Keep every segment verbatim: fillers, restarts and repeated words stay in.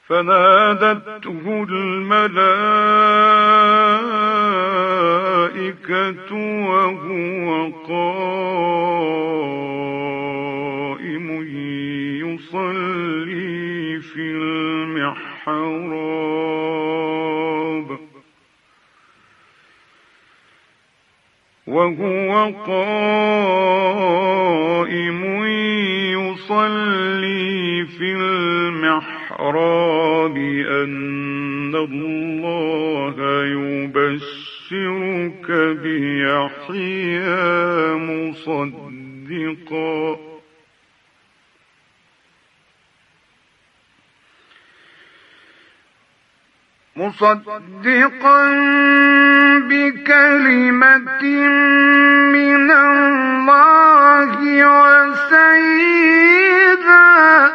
فنادته الملائكة وهو قائم يصلي في المحراب وهو قائم يصلي في المحراب أن الله يبشرك بيحيى مصدقا مصدقا بكلمة من الله وسيدا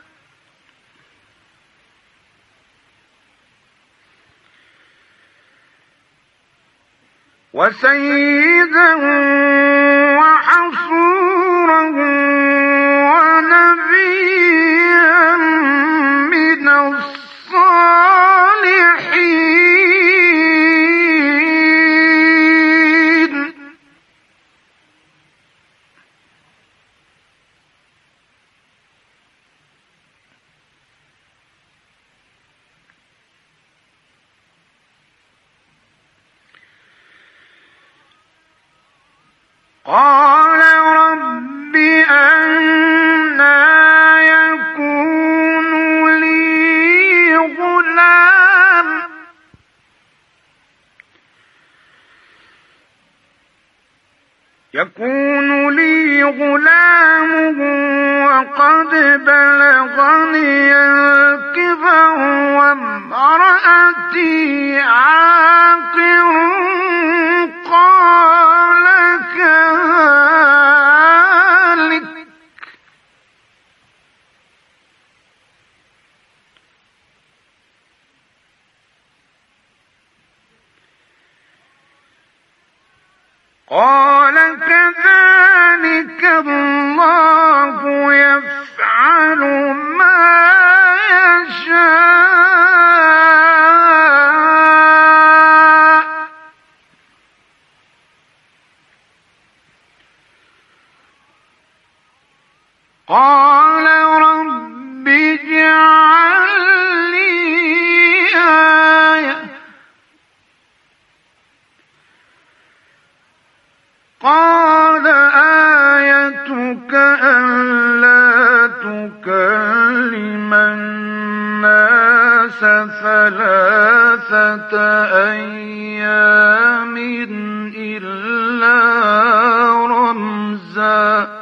وسيدا وحصورا ونبيا من الصالحين. قال رب أنى يكون لي غلام يكون لي غلام وقد بلغني الكبر وامرأتي عاقر. قال كذلك قال كذلك الله يفعل ما يشاء. قال رب اجعل لي آية قال آيتك ألا تكلم الناس ثلاثة أيام إلا رمزا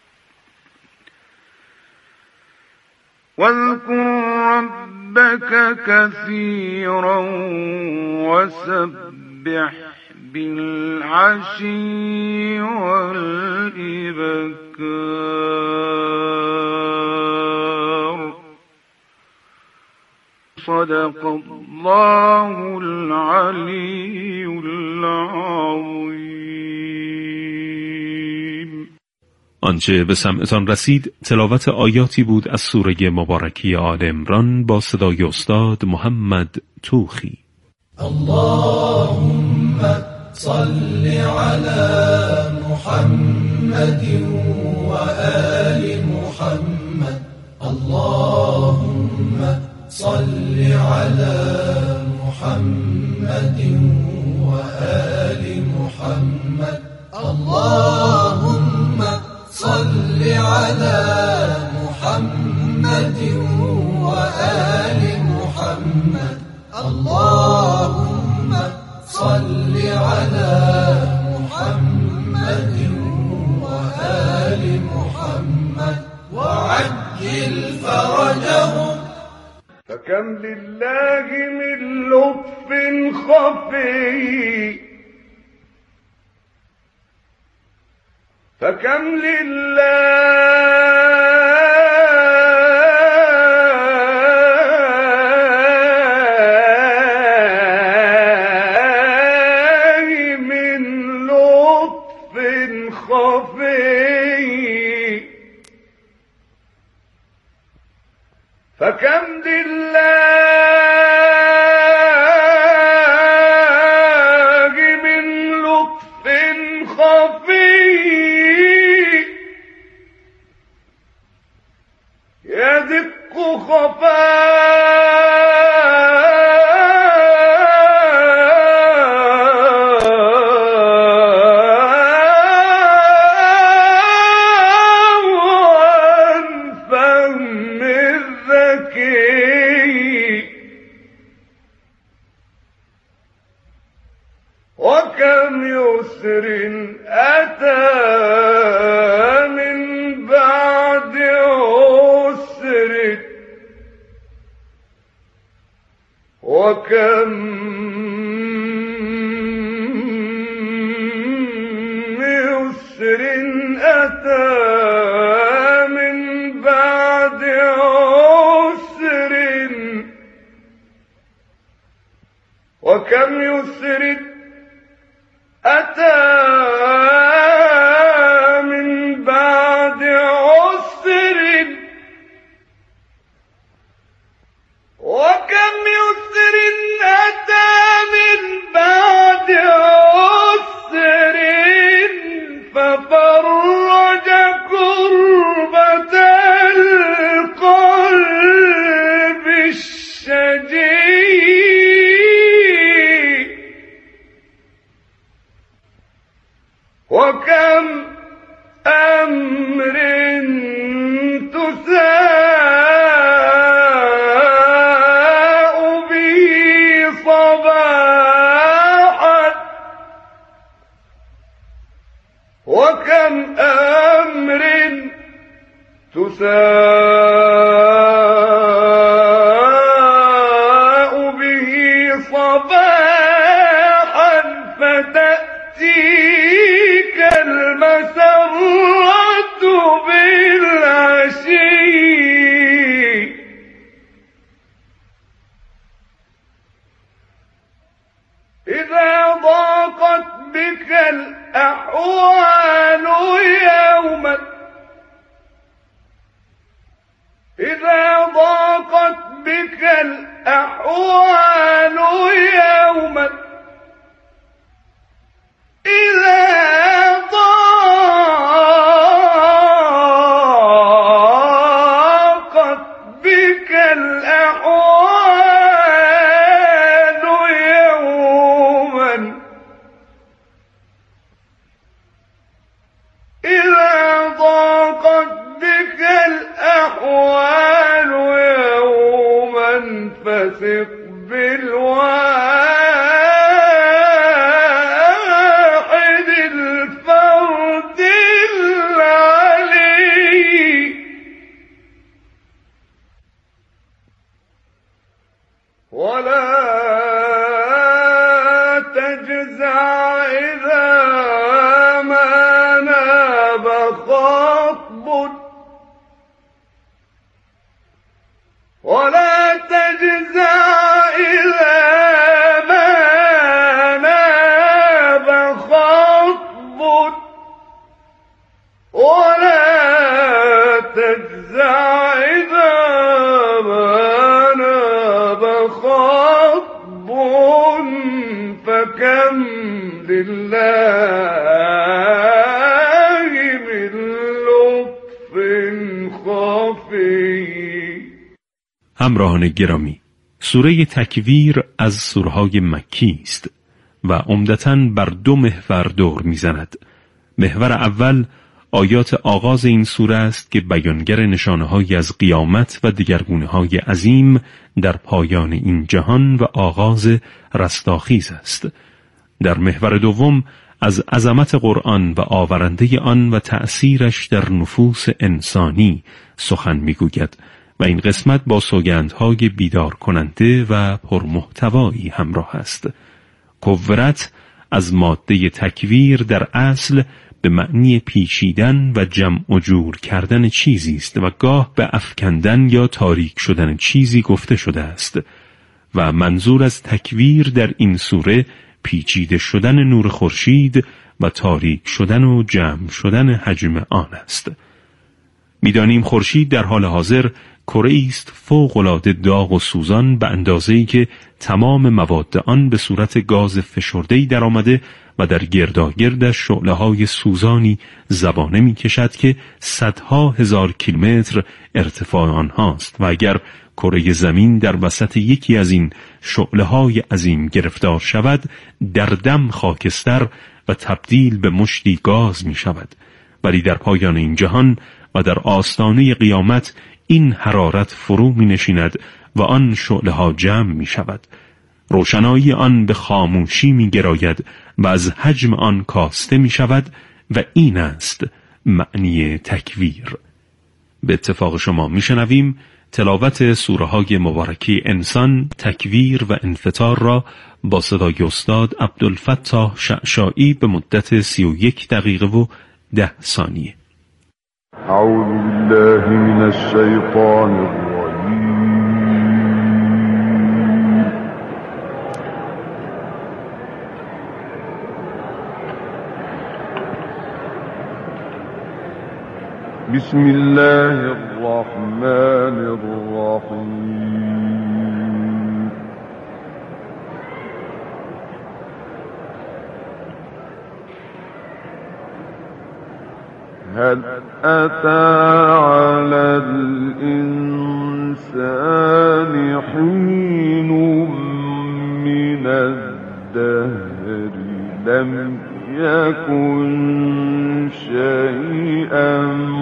واذكر ربك كثيرا وسبح بالعشي والإبكار. صدق الله العلي العظيم. آنچه به سمعتان رسید تلاوت آیاتی بود از سوره مبارکی آل عمران با صدای استاد محمد توخی. اللهم صل على محمد وآل محمد. اللهم صل على محمد وآل محمد. اللهم صل على محمد وآل محمد. اللهم صل على محمد وآل محمد وعجل فرجهم. فكم لله من لطف خفي فكم لله من لطف خفي فكم لله من لطف خفي يدق وكم يسر أتى من بعد عسر وكم يسر أتى من بعد عسر وكم يسر أتى من بعد عسر وكم يسر أتى من بعد عسر ففرج كربة القلب الشجي وكم أمر تساء به صباحا وكم أمر تساء به صباحا فتأتيك المسرة بالعشي إذا ضاقت بك الأحوال يوما إذا ضاقت بك الأحوال يوما إذا ضاقت بك الأحوال يوما إذا ضاقت بك الأحوال يوما فثق بالواحد الفرد العلي ولا تجزع إذا ما ناب خطب ولا تجزع إذا ما ناب خطب ولا تجزع إذا ما ناب خطب فكم لله من لطف خفي. همراهان گرامی، سوره تکویر از سورهای مکی است و عمدتاً بر دو محور دور می‌زند. محور اول آیات آغاز این سوره است که بیانگر نشانه‌هایی از قیامت و دگرگونه‌های عظیم در پایان این جهان و آغاز رستاخیز است. در محور دوم از عظمت قرآن و آورنده آن و تأثیرش در نفوس انسانی سخن می‌گوید و این قسمت با سوگندهای بیدار کننده و پرمحتوایی همراه است. کورت از ماده تکویر در اصل به معنی پیچیدن و جمع و جور کردن چیزی است و گاه به افکندن یا تاریک شدن چیزی گفته شده است و منظور از تکویر در این سوره پیچیده شدن نور خورشید و تاریک شدن و جمع شدن حجم آن است. می‌دانیم خورشید در حال حاضر کره است فوق‌العاده داغ و سوزان به اندازه‌ای که تمام مواد آن به صورت گاز فشرده‌ای در آمده و در گرداگردش شعله‌های سوزانی زبانه می‌کشد که صدها هزار کیلومتر ارتفاع آنهاست و اگر کره زمین در وسط یکی از این شعله‌های عظیم گرفتار شود در دم خاکستر و تبدیل به مشتی گاز می‌شود. ولی در پایان این جهان و در آستانه قیامت این حرارت فرو می‌نشیند و آن شعله‌ها جمع می‌شود. روشنایی آن به خاموشی می‌گراید و از حجم آن کاسته می‌شود و این است معنی تکویر. به اتفاق شما می‌شنویم تلاوت سوره‌های مبارکه انسان، تکویر و انفطار را با صدای استاد عبدالفتاح شعشاعی به مدت سی و یک دقیقه و ده ثانیه. اعوذ بالله من الشیطان الرجیم. بسم الله الرحمن الرحیم. هل أتى على الإنسان حين من الدهر لم يكن شيئا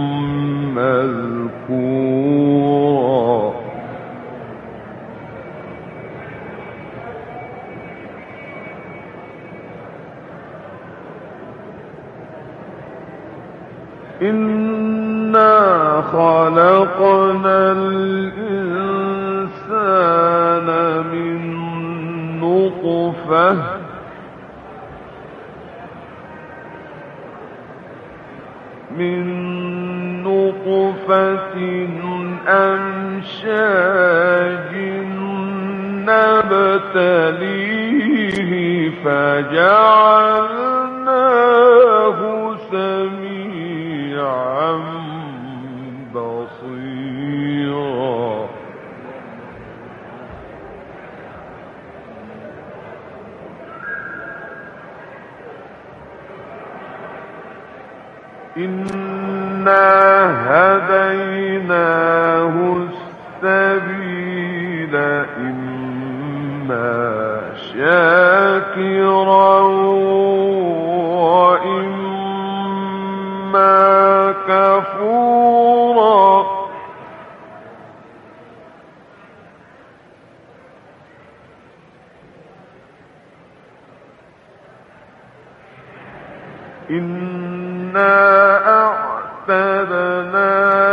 مذكورا إنا خلقنا الإنسان من نطفة من نطفة أمشاج نبتليه فجعلناه سميعا بصيرا إنا هديناه السبيل إما شاكرا وإما كفورا إنا أعتدنا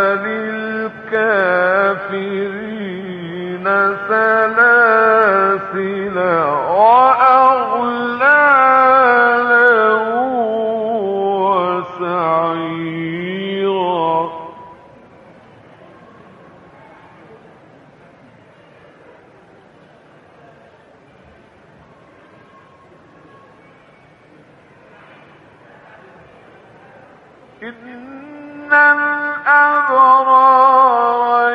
للكافرين سلاسل وأغلالا وسعيرا إن الأبرار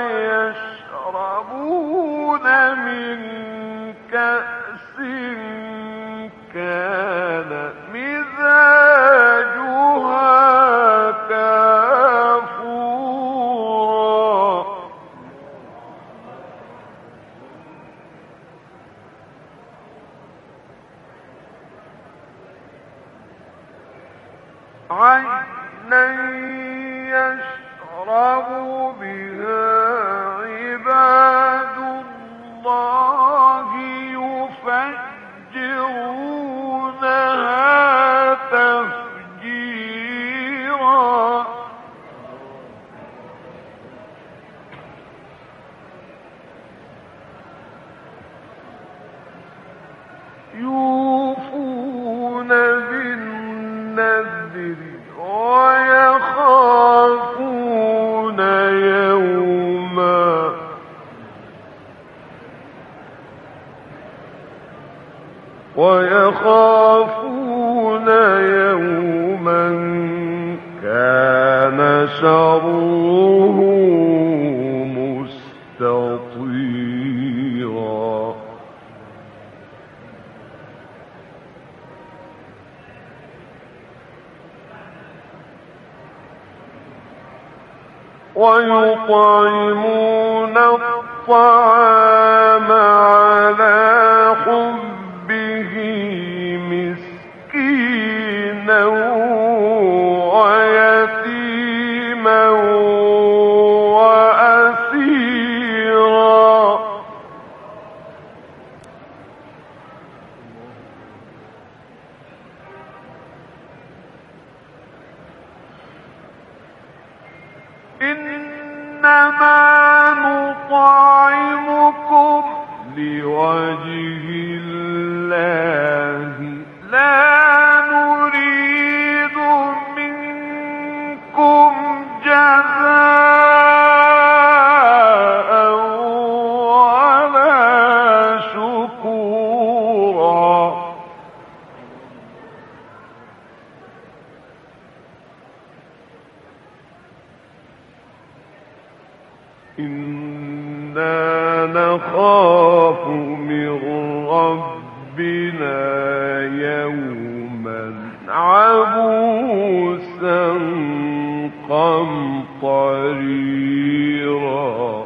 يشربون من كأس كان مزاجها كافورا عينا يشرب بها عباد الله يفجرونها تفجيرا يوفون بالنذر ويخافون يوما ويخافون يوما كان شره مستطيرا ويطعمون الطعام على حبه مسكينا ويتيما وأسيرا إنما نطعمكم لوجه الله لا نريد منكم جزاء ولا شكورا إنا نخاف من ربنا يوما عبوسا قمطريرا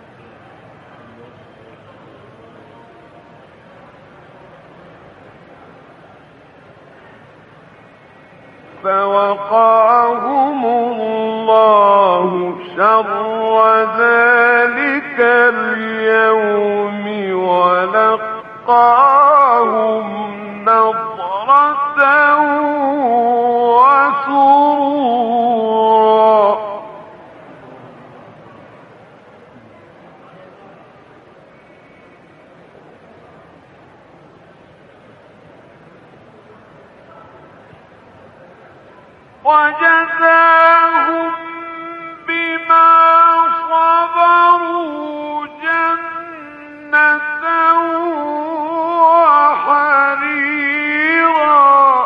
فوقاهم الله شر ذلك اليوم ولقاهم نضرة وسرورا وجزاهم بما صبروا جنة وحريرا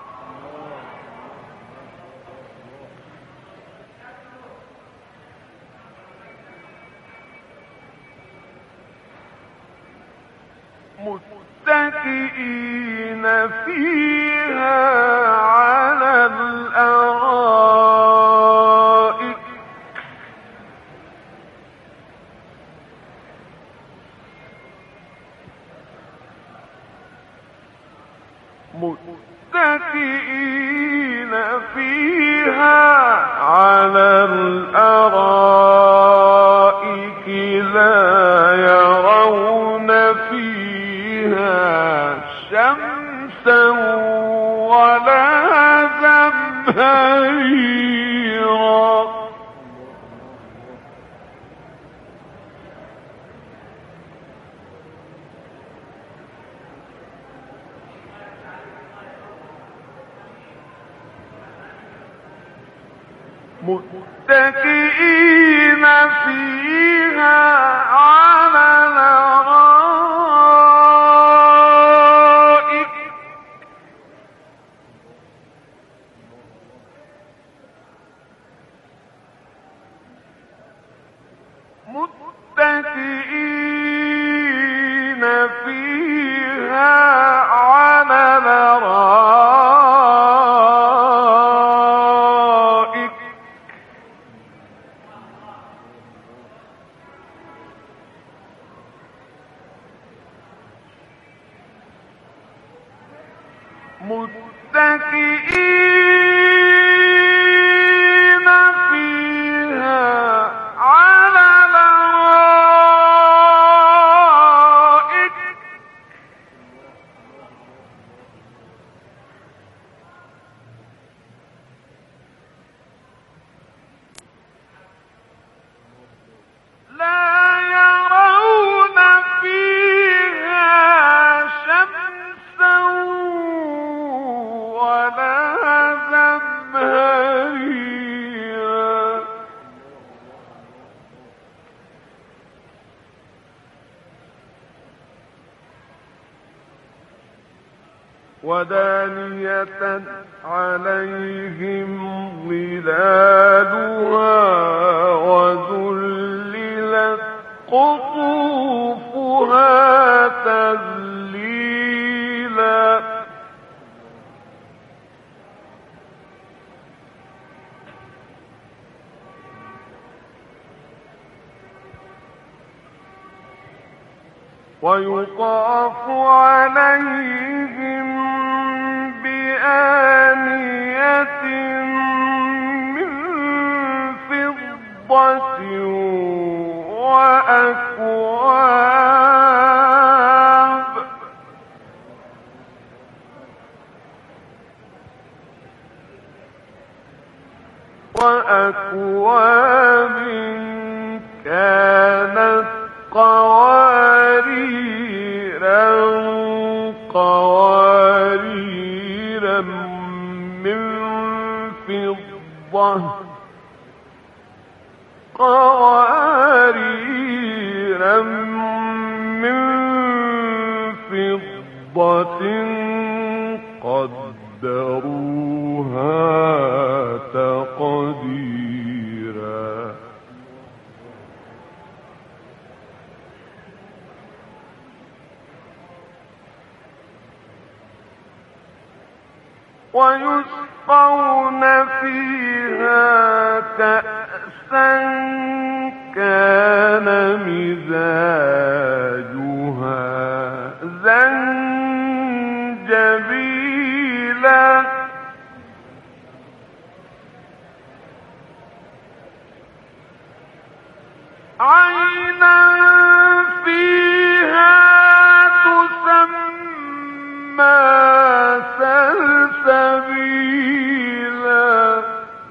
متكئين فيها على الأرائك متكئين فيها على الأرائك لا يرون فيها شمسا ولا زمهريرا متكئين فيها على الأرائك متكئين فيها على الأرائك متكئين فيها على الأرائك لا يرون فيها شمسا ولا زمهريرا ودانية عليهم ظلالها وذللت قطوفها تذليلا ويطاف عليهم بآنية من فضة وأكواب وأكواب كانت قواريرا قواريرا من فضة قواريرا من فضة قدروها تقديرا ويسقون فيها كأسا كان مزاجها زنجبيلا عينا فيها تسمى سلسبيلا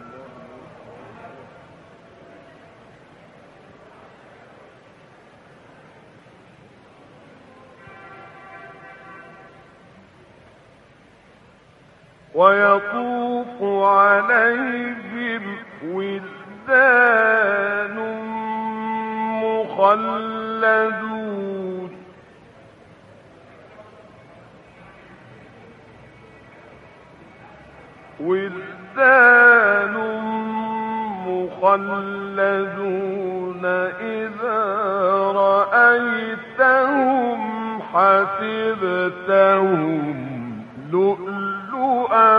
ويطوف عليهم ولدان مخلدون ولدان مخلدون إذا رأيتهم حسبتهم لؤلؤا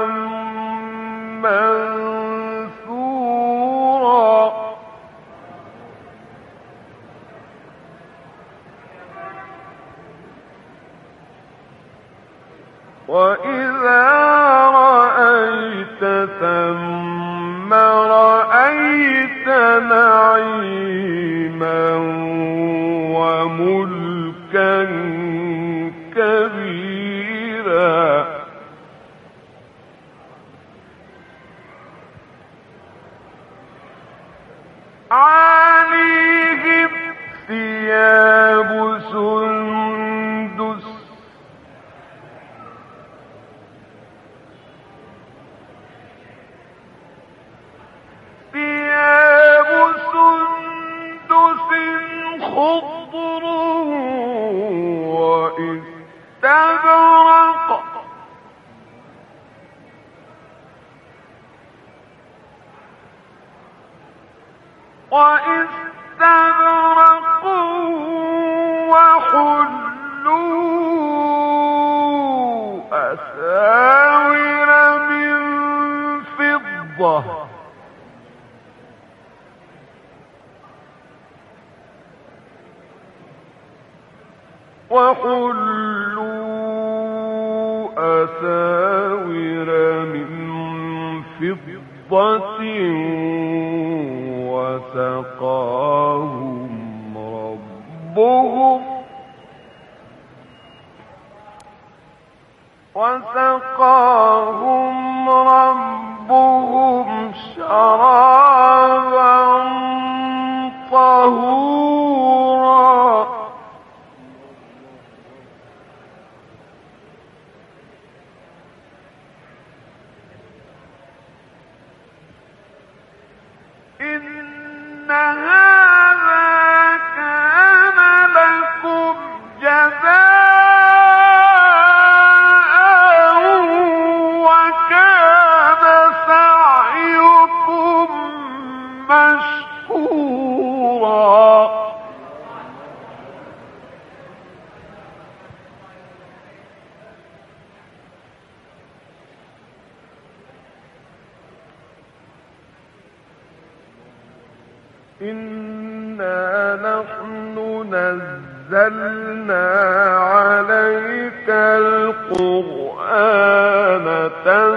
منثورا وإذا رأيت ثم رأيت نعيما وملكا كبيرا عليهم ثياب سندس ثياب سندس خضر واستبرق واستبرقوا وحلوا أساور من فضة وحلوا أساور من فضة وسقاهم ربهم وسقاهم ربهم شرابا طهورا إن هذا كان لكم جزاء وكان سعيكم إنا نحن نزلنا عليك القرآن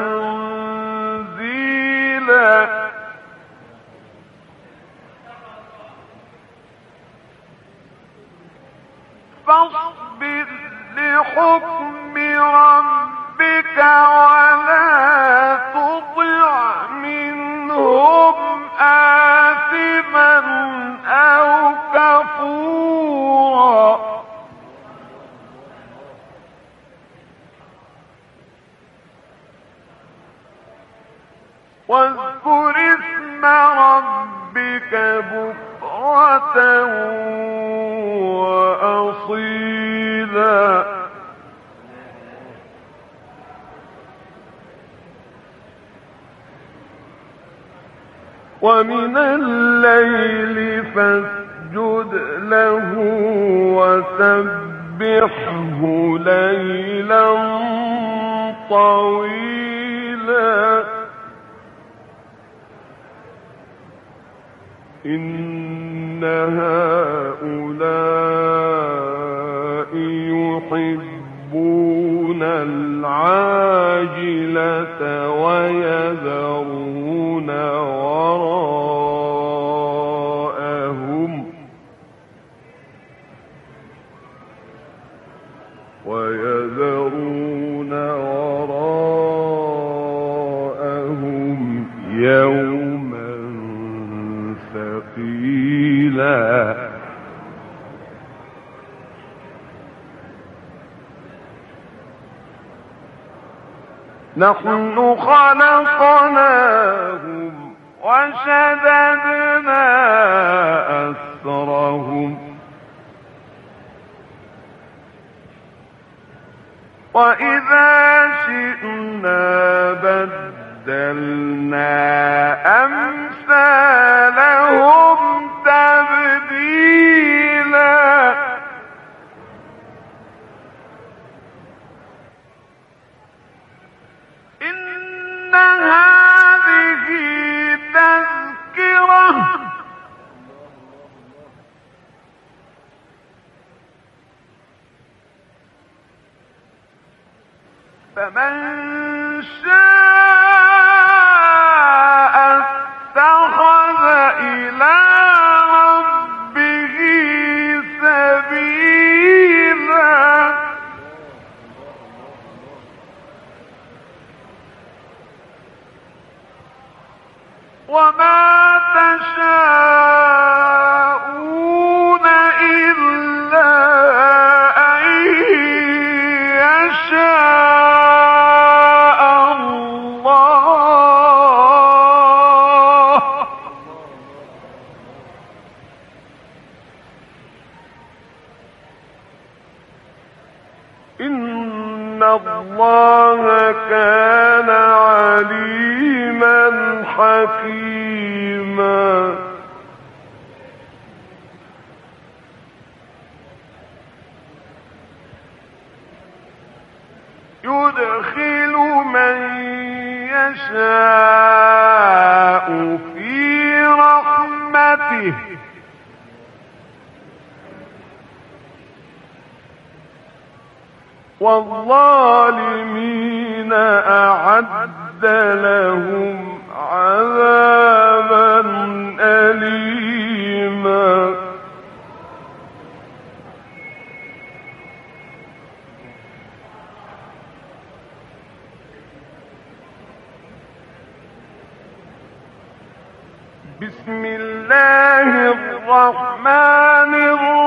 تنزيلا فاصبر لحكم ربك ولا تطع منهم آثما أو كفورا واذكر اسم ربك بكرة وأصيلا ومن الليل فاسجد له وسبحه ليلا طويلا إن هؤلاء يحبون العاجلة ويذرون وراءهم ويذرون وراءهم يوما ثقيلا نحن خلقناهم وشددنا أسرهم وإذا شئنا بدلنا أمثالهم تبديلا إن هذه تذكرة فمن شاء اتخذ إلى ربه سبيلا وما تشاءون إلا أن يشاء الله إن الله كان عليما حكيما يدخل من يشاء في رحمته والظالمين أعد لهم عذابا أليما بسم الله الرحمن الرحيم